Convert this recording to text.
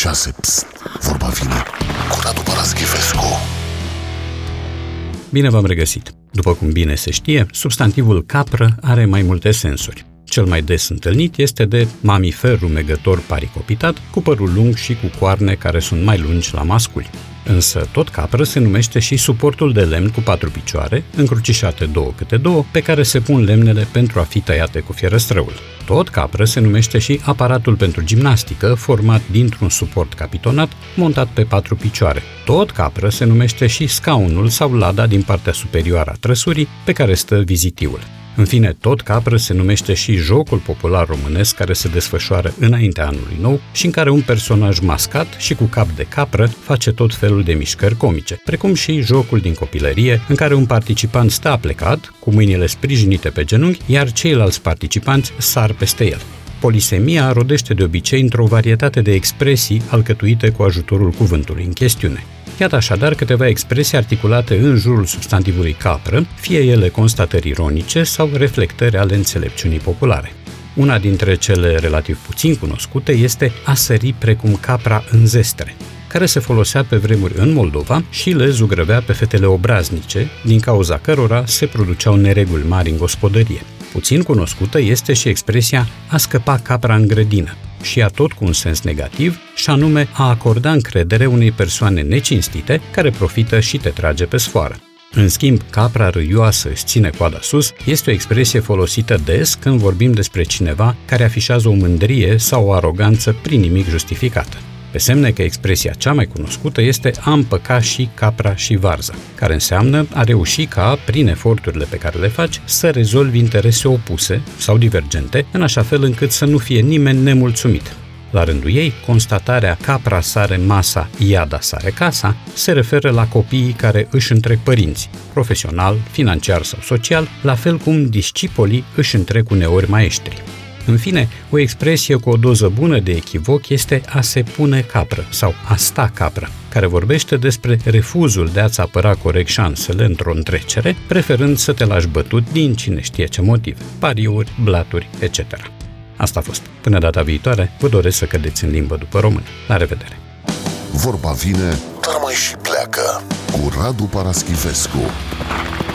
6. Psst, vorba vine cu Radu Paraschivescu. Bine v-am regăsit! După cum bine se știe, substantivul capră are mai multe sensuri. Cel mai des întâlnit este de mamifer rumegător paricopitat, cu părul lung și cu coarne care sunt mai lungi la masculi. Însă tot capră se numește și suportul de lemn cu 4 picioare, încrucișate 2 câte 2, pe care se pun lemnele pentru a fi tăiate cu fierăstrăul. Tot capră se numește și aparatul pentru gimnastică, format dintr-un suport capitonat, montat pe 4 picioare. Tot capră se numește și scaunul sau lada din partea superioară a trăsurii, pe care stă vizitiul. În fine, tot capră se numește și jocul popular românesc care se desfășoară înaintea anului nou și în care un personaj mascat și cu cap de capră face tot felul de mișcări comice, precum și jocul din copilărie în care un participant stă aplecat, cu mâinile sprijinite pe genunchi, iar ceilalți participanți sar peste el. Polisemia rodește de obicei într-o varietate de expresii alcătuite cu ajutorul cuvântului în chestiune. Iată așadar câteva expresii articulate în jurul substantivului capră, fie ele constatări ironice sau reflectări ale înțelepciunii populare. Una dintre cele relativ puțin cunoscute este a sări precum capra în zestre, care se folosea pe vremuri în Moldova și le zugrăvea pe fetele obraznice, din cauza cărora se produceau nereguli mari în gospodărie. Puțin cunoscută este și expresia a scăpa capra în grădină, și ea tot cu un sens negativ, și anume a acorda încredere unei persoane necinstite care profită și te trage pe sfoară. În schimb, capra râioasă își ține coada sus este o expresie folosită des când vorbim despre cineva care afișează o mândrie sau o aroganță prin nimic justificată. Pe semne că expresia cea mai cunoscută este a împăca și capra și varza, care înseamnă a reuși ca, prin eforturile pe care le faci, să rezolvi interese opuse sau divergente, în așa fel încât să nu fie nimeni nemulțumit. La rândul ei, constatarea capra sare masa, iada sare casa, se referă la copiii care își întrec părinții, profesional, financiar sau social, la fel cum discipolii își întrec uneori maestri. În fine, o expresie cu o doză bună de echivoc este a se pune capră sau a sta capră, care vorbește despre refuzul de a-ți apăra corect șansele într-o întrecere, preferând să te lași bătut din cine știe ce motive, pariuri, blaturi, etc. Asta a fost. Până data viitoare, vă doresc să cădeți în limbă după română. La revedere! Vorba vine, dar mai și pleacă cu Radu Paraschivescu.